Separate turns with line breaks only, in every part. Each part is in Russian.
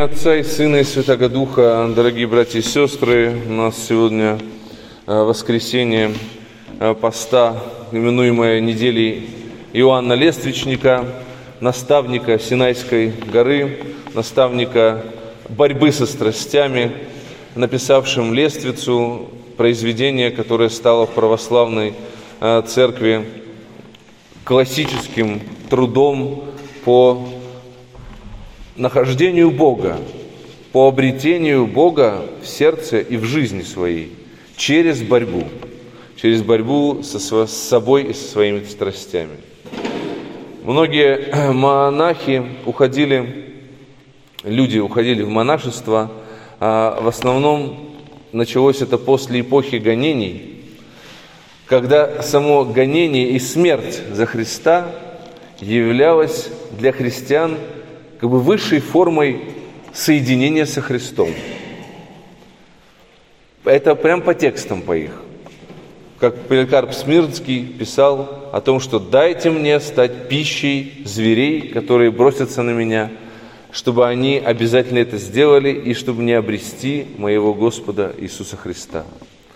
имя Отца и Сына и Святаго Духа, дорогие братья и сестры, у нас сегодня воскресенье поста, именуемое неделей Иоанна Лествичника, наставника Синайской горы, наставника борьбы со страстями, написавшим лествицу, произведение, которое стало в православной церкви классическим трудом по нахождению Бога, по обретению Бога в сердце и в жизни своей через борьбу со собой и со своими страстями. Многие монахи люди уходили в монашество, а в основном началось это после эпохи гонений, когда само гонение и смерть за Христа являлось для христиан как бы высшей формой соединения со Христом. Это прям по текстам по их. Как Поликарп Смирнский писал о том, что «дайте мне стать пищей зверей, которые бросятся на меня, чтобы они обязательно это сделали, и чтобы не обрести моего Господа Иисуса Христа».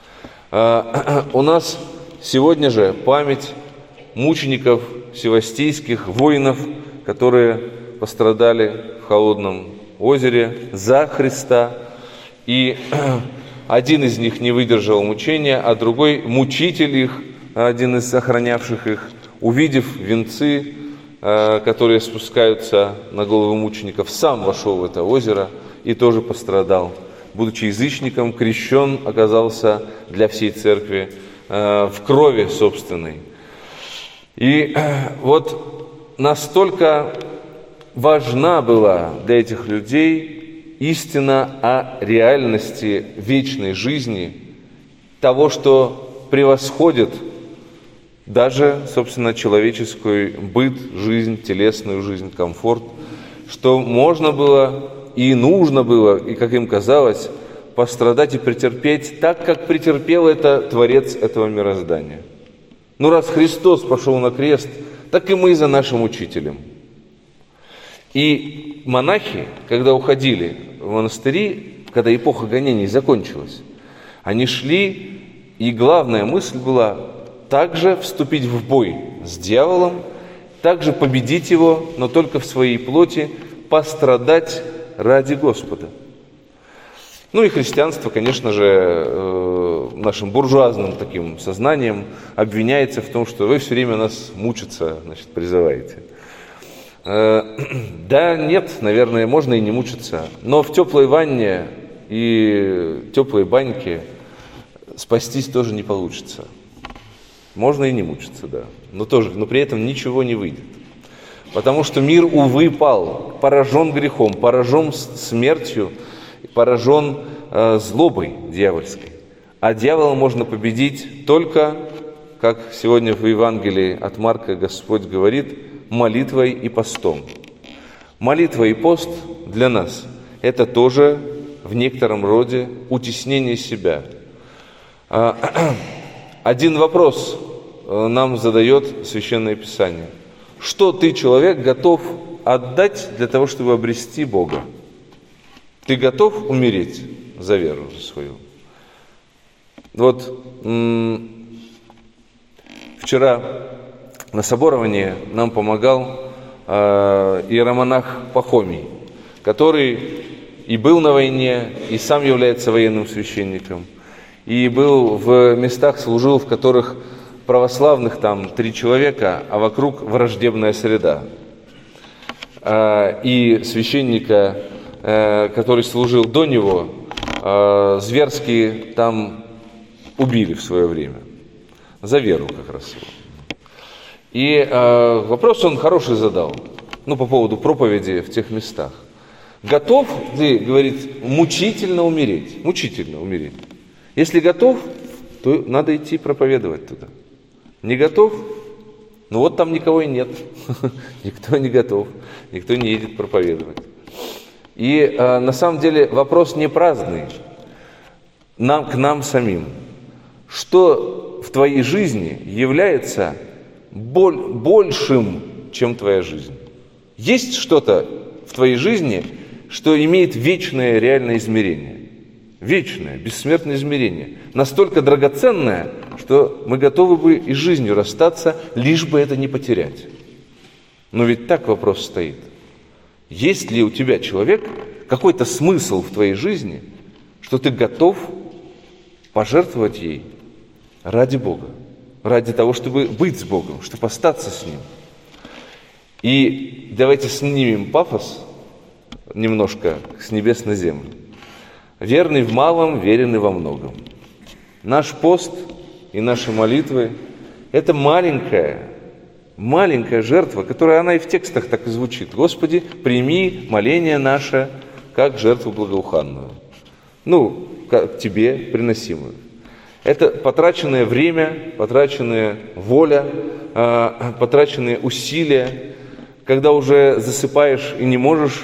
У нас сегодня же память мучеников севастийских, воинов, которые пострадали в холодном озере за Христа, и один из них не выдержал мучения, а другой мучитель их, один из охранявших их, увидев венцы, которые спускаются на головы мучеников, сам вошел в это озеро и тоже пострадал. Будучи язычником, крещен оказался для всей церкви в крови собственной. И вот настолько важна была для этих людей истина о реальности вечной жизни, того, что превосходит даже, собственно, человеческий быт, жизнь, телесную жизнь, комфорт, что можно было и нужно было, и, как им казалось, пострадать и претерпеть так, как претерпел это Творец этого мироздания. Ну, раз Христос пошел на крест, так и мы за нашим Учителем. И монахи, когда уходили в монастыри, когда эпоха гонений закончилась, они шли, и главная мысль была также вступить в бой с дьяволом, также победить его, но только в своей плоти, пострадать ради Господа. Ну и христианство, конечно же, нашим буржуазным таким сознанием обвиняется в том, что вы все время нас мучиться, призываете. Да, нет, наверное, можно и не мучиться, но в теплой ванне и теплой баньке спастись тоже не получится. Можно и не мучиться, да, но при этом ничего не выйдет. Потому что мир, увы, пал, поражен грехом, поражен смертью, поражен злобой дьявольской. А дьявола можно победить только, как сегодня в Евангелии от Марка Господь говорит, молитвой и постом. Молитва и пост для нас – это тоже в некотором роде утеснение себя. Один вопрос нам задает Священное Писание. Что ты, человек, готов отдать для того, чтобы обрести Бога? Ты готов умереть за веру свою? Вот вчера на соборовании нам помогал иеромонах Пахомий, который и был на войне, и сам является военным священником, и был в местах, служил, в которых православных там 3 человека, а вокруг враждебная среда. И священника, который служил до него, зверски там убили в свое время. За веру как раз его. И вопрос он хороший задал, по поводу проповеди в тех местах. Готов ты, говорит, мучительно умереть? Мучительно умереть. Если готов, то надо идти проповедовать туда. Не готов? Вот там никого и нет. Никто не готов, никто не едет проповедовать. И на самом деле вопрос не праздный. К нам самим. Что в твоей жизни является большим, чем твоя жизнь? Есть что-то в твоей жизни, что имеет вечное реальное измерение. Вечное, бессмертное измерение. Настолько драгоценное, что мы готовы бы и жизнью расстаться, лишь бы это не потерять. Но ведь так вопрос стоит. Есть ли у тебя, человек, какой-то смысл в твоей жизни, что ты готов пожертвовать ей ради Бога, ради того, чтобы быть с Богом, чтобы остаться с Ним? И давайте снимем пафос немножко с небес на землю. Верный в малом, верен и во многом. Наш пост и наши молитвы – это маленькая жертва, которая она и в текстах так и звучит. Господи, прими моление наше, как жертву благоуханную. Как Тебе приносимую. Это потраченное время, потраченная воля, потраченные усилия, когда уже засыпаешь и не можешь,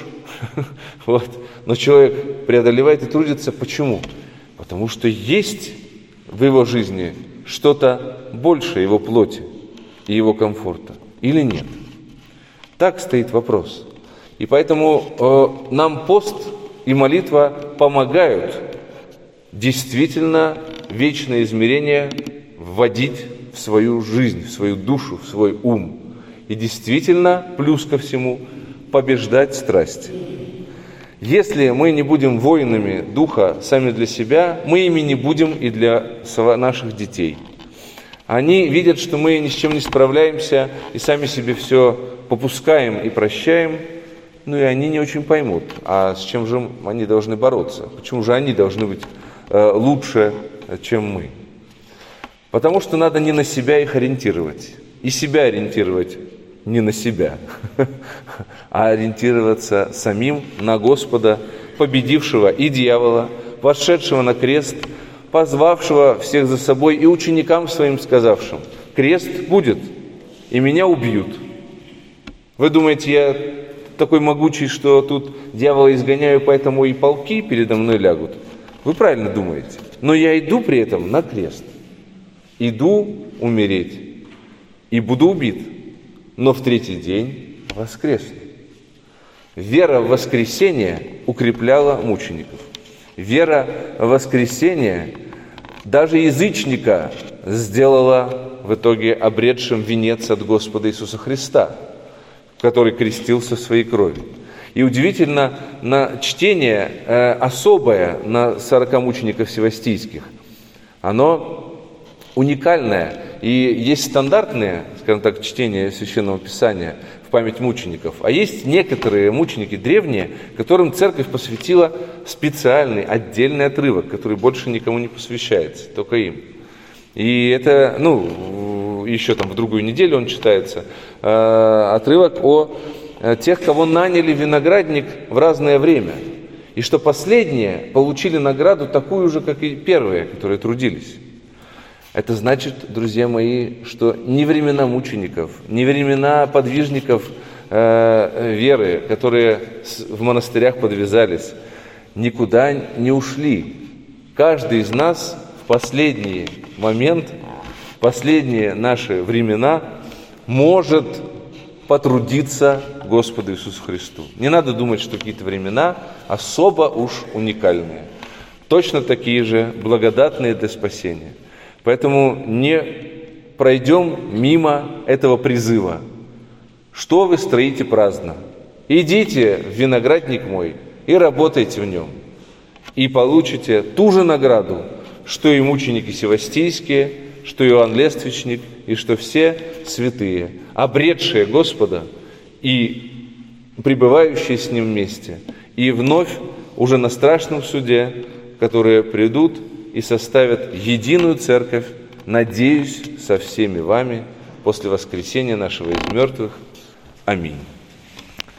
но человек преодолевает и трудится. Почему? Потому что есть в его жизни что-то большее его плоти и его комфорта. Или нет? Так стоит вопрос. И поэтому нам пост и молитва помогают действительно вечное измерение вводить в свою жизнь, в свою душу, в свой ум. И действительно, плюс ко всему, побеждать страсти. Если мы не будем воинами духа сами для себя, мы ими не будем и для наших детей. Они видят, что мы ни с чем не справляемся и сами себе все попускаем и прощаем, и они не очень поймут, а с чем же они должны бороться, почему же они должны быть лучше, чем мы. Потому что надо не на себя их ориентировать, и себя ориентировать не на себя, а ориентироваться самим на Господа, победившего и дьявола, вошедшего на крест, позвавшего всех за собой и ученикам своим сказавшим: крест будет, и меня убьют. Вы думаете, я такой могучий, что тут дьявола изгоняю, поэтому и полки передо мной лягут? Вы правильно думаете. Но я иду при этом на крест. Иду умереть и буду убит, но в третий день воскресну. Вера в воскресение укрепляла мучеников. Вера в воскресение даже язычника сделала в итоге обретшим венец от Господа Иисуса Христа, который крестился в своей крови. И удивительно, на чтение особое на 40 мучеников севастийских, оно уникальное. И есть стандартные, скажем так, чтения Священного Писания в память мучеников, а есть некоторые мученики древние, которым церковь посвятила специальный, отдельный отрывок, который больше никому не посвящается, только им. И это, еще там в другую неделю он читается, отрывок о тех, кого наняли в виноградник в разное время, и что последние получили награду такую же, как и первые, которые трудились. Это значит, друзья мои, что ни времена мучеников, ни времена подвижников веры, которые в монастырях подвязались, никуда не ушли. Каждый из нас в последний момент, в последние наши времена может потрудиться Господу Иисусу Христу. Не надо думать, что какие-то времена особо уж уникальные. Точно такие же благодатные для спасения. Поэтому не пройдем мимо этого призыва. Что вы строите праздно? Идите в виноградник мой и работайте в нем. И получите ту же награду, что и мученики севастийские, что Иоанн Лествичник, и что все святые, обретшие Господа и пребывающие с Ним вместе. И вновь уже на страшном суде, которые придут и составят единую церковь, надеюсь, со всеми вами после воскресения нашего из мертвых. Аминь.